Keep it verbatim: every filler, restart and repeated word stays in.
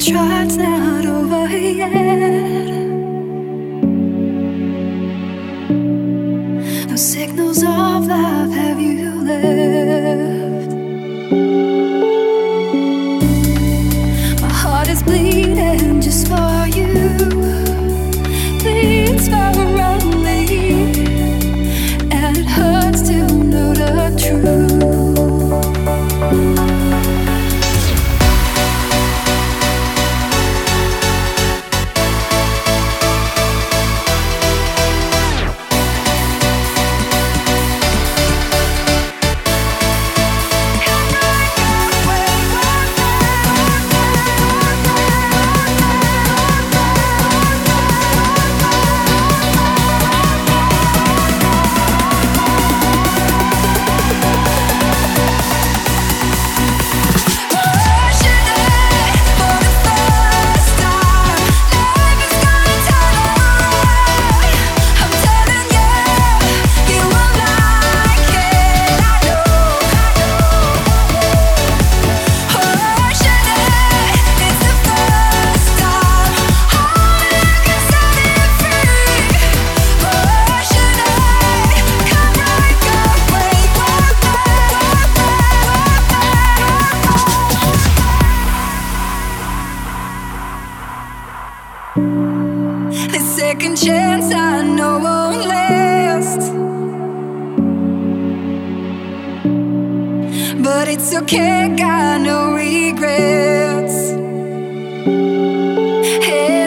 trial's not over yet. No signals of love have you left. My heart is bleeding just for you. Bleeds for only, and it hurts to know the truth. Second chance I know won't last, but it's okay, got no regrets. Hey.